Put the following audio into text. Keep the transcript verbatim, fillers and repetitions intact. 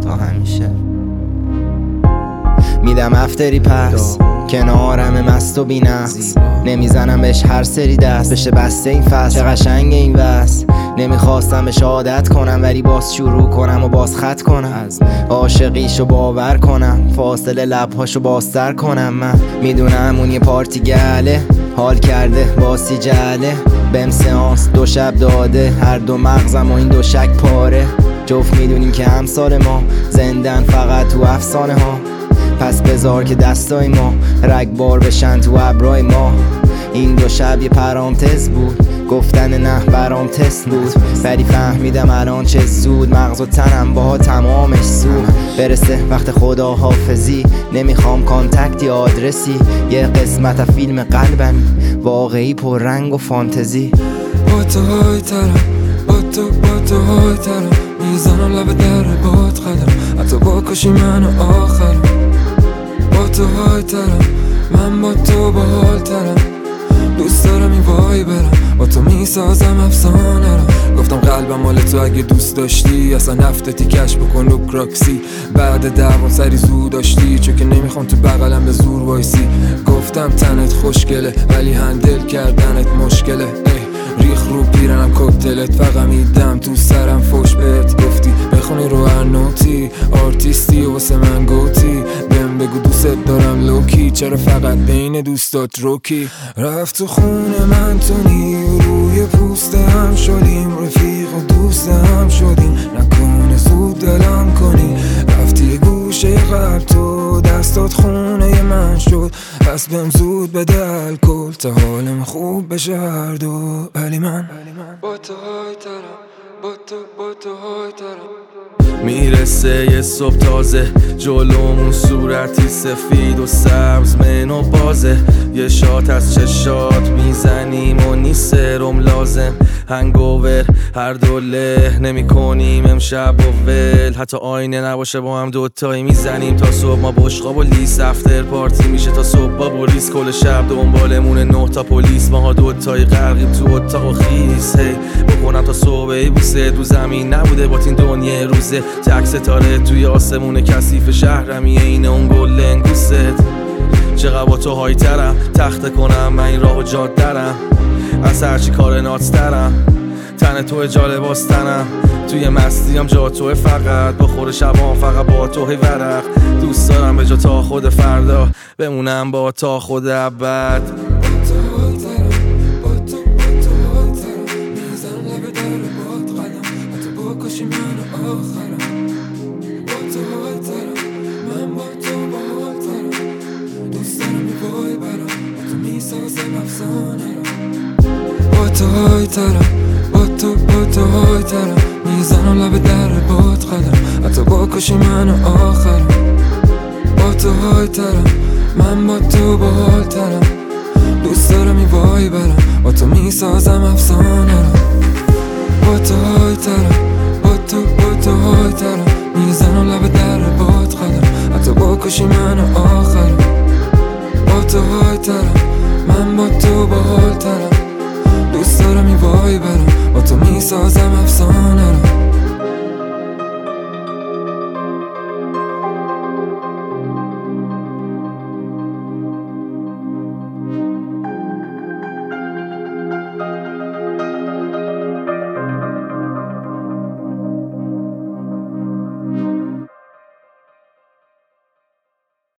تا همیشه. میدم افتری پس کنارم مست و بی‌نقص، نمیزنم بهش هر سری دست بشه بسته این فصل. چه قشنگ این وصل، نمیخواستم بهش عادت کنم ولی باز شروع کنم و باز خط کنم. عاشقیشو باور کنم، فاصله لبهاشو بازتر کنم. من میدونم اون یه پارتی گله، حال کرده باسی جله، بهم سیانس دو شب داده، هر دو مغزم و این دو شک پاره. جفت میدونیم که همسال ما زندن فقط تو افسانه ها، پس بذار که دستای ما رگبار بشن تو ابرای ما. این دو شب یه پرانتز بود، گفتن نه برام تست بود، ولی فهمیدم الان چه زود، مغز و تنم با تمامش سود. برسه وقت خدا حافظی، نمیخوام کانتکت یا آدرسی، یه قسمت از فیلم قلبم واقعی پر رنگ و فانتزی. با تو های ترم، با تو با تو های ترم، میزنم لب در باد قدم، حتی با کشی منو آخرم. با تو های ترم، من با تو با حال ترم، دوست دارم این وای برم، با تو میسازم افسانه رو. گفتم قلبم مال تو، اگه دوست داشتی اصلا نفتتی کش بکن رو کراکسی. بعد دوام سری زود داشتی، چون که نمیخوام تو بغلم به زور وایسی. گفتم تنت خوشگله ولی هندل کردنت مشکله. ریخ رو پیرنم کوکتلت، فقط میدم تو سرم فوش بهت. گفتی بخونی رو هر نوتی، آرتیستی و واسه من گوتی. بهم بگو دوست دارم لوکی، چرا فقط بین دوستات روکی. رفت تو خونه من تو نی، روی پوست هم شدیم، رفیق و دوست هم شدیم، نکنه زود دلم کنی. رفتی گوشه قلب تو، دستات خونه من شد، پس بهم زود بده الکل تا حالم خوب بشه هر دو. ولی من با تو های ترم، با تو با تو های ترم. میرسه یه صبح تازه، جلومون صورتی سفید و سبز منو بازه. یه شات از چشات میزنیم و نیست سرم لازم. هنگوور هر دوله نمی کنیم امشب و ول، حتی آینه نباشه با هم دوتایی میزنیم تا صبح. ما بشقاب و لیس افتر پارتی میشه تا صبح با بولیس، کل شب دنبالمون نه تا پلیس، ماها دوتایی غرقیم تو اتاق و خیس. هی بکنم تا صبح ای بوسه، دو زمین نبوده با این دنیا روزه. تک ستاره توی آسمون کثیف شهرمی، اینه اون گل لنگوست. چقدر با تو های ترم، تخته کنم من این راه و جاد درم، از هرچی کار نات ترم. تن تو جالباستنم، توی مستیم جا توه، فقط با خور شبام فقط با تو هی ورق. دوست دارم به جا تا خود فردا بمونم با تا خود ابد. با تو های ترم، با تو با تو های ترم، میزنم لب در باد قدم، حتی با کشی منو آخرم. با تو های ترم، من با تو با حال ترم، دوست دارم این وای برم، با تو میسازم افسانه رو. با تو های ترم، با تو با تو های ترم، میزنم لب در باد قدم، حتی با کشی منو آخرم. با تو های ترم، من با تو با حال ترم، دوست دارم این وای برم، با تو میسازم افسانه رو.